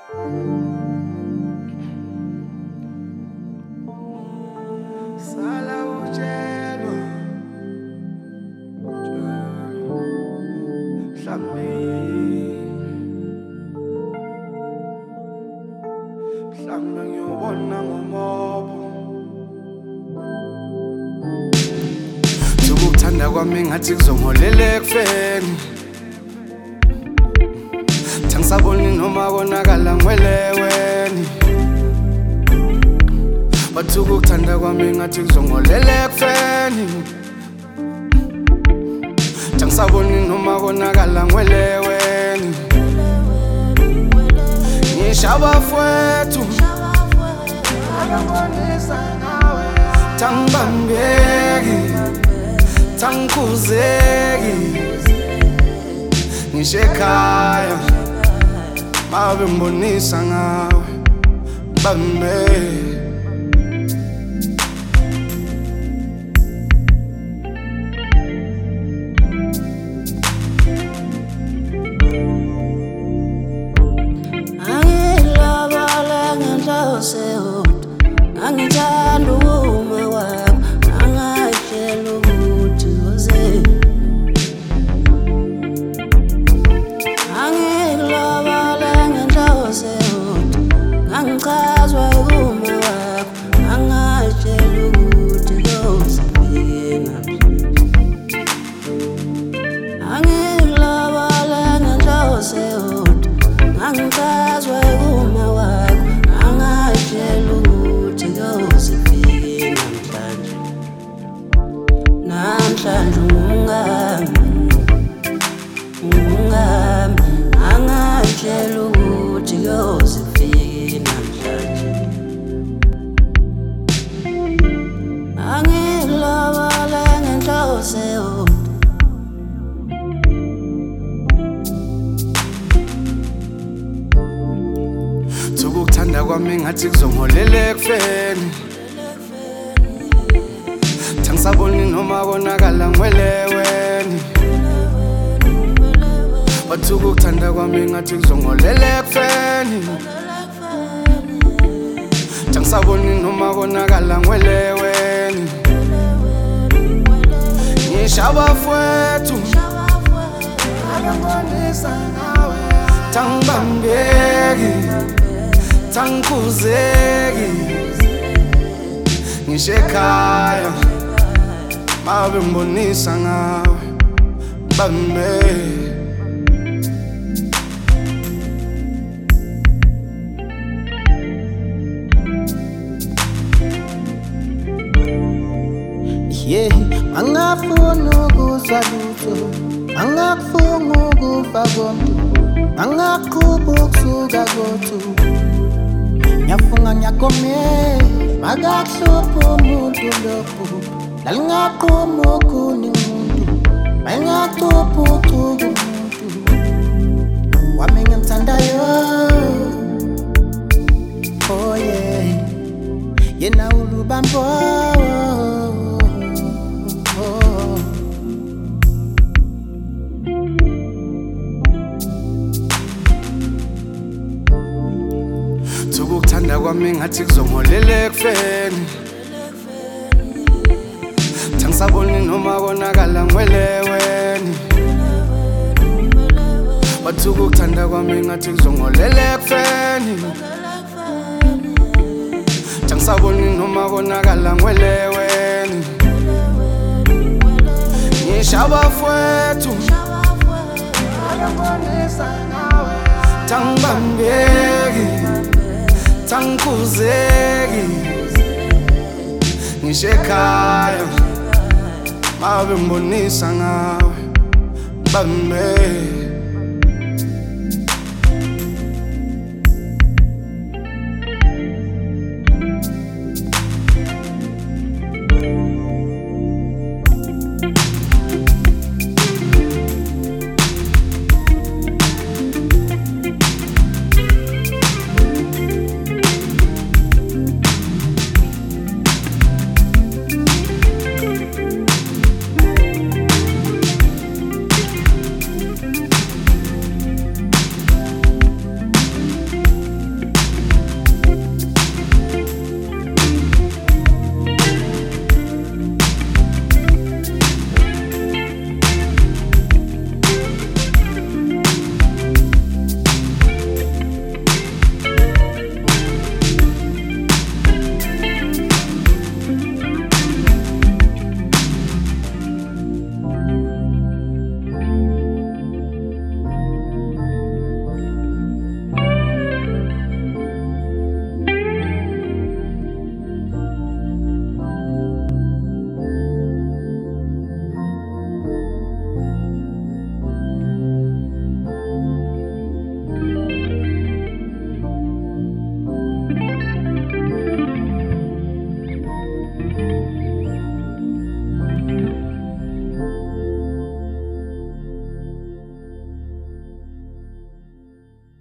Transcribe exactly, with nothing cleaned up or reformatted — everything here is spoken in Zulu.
Sala utshelo mhlambe mhlambe ngiyobona ngomobo ukuthanda kwami ngathi kuzongiholela ekufeni Tangisaboni noma konakala ngweleweni Bathi ukuthanda kwami ngathi kuzongiholela ekufeni Tangisaboni noma konakala ngweleweni Ngisho abafowethu ababonisa ngawe Tangibambeki Tangikuzeki Ngisho ekhaya Babe ngibonisa ngawe Bambe Angilabala ngenhloso sehot Angithanda uma wakho Angayitshela ukuthi uze Angilabala ngenhloso sehot Angichazwa uma wakho Angayitshela ukuthi uzofike namhlanje Angilabala ngenhloso sehot Angichazwa uma wakho Angayitshela ukuthi uzofike namhlanje Namhlanje ungami Ungami Angayitshela ukuthi uzofike namhlanje Angilabala ngenhloso sehot Ukuthanda kwami ngathi kuzongiholela ekufeni Tangisaboni noma konakala ngweleweni Bathi ukuthanda kwami ngathi kuzongiholela ekufeni Tangisaboni noma konakala ngweleweni Ngisho abafowethu ababonisa ngawe Tangibambeki Tangikuzeki Ngisho ekhaya Babe ngibonisa ngawe Bambe Yeah, angafuni ukuzwa lutho Angakufuna ukufa komuntu Angaqhuba ukusuka kothu Ngiyafunga ngiyagomela Makakuhluphi umuntu lokhu Lalingaqhuma ukhuni umuntu Mayingaqhuphi uchuka umuntu Wami ngimthandayo Oh yeah Yena ulubambo Ukuthanda kwami ngathi kuzongiholela ekufeni Tangisaboni noma konakala ngweleweni Bathi ukuthanda kwami ngathi kuzongiholela ekufeni Tangisaboni noma konakala ngweleweni Ngisho abafowethu ababonisa ngawe Tangibambeki Tangikuzeki Ngisho ekhaya Babe ngibonisa ngawe Bambe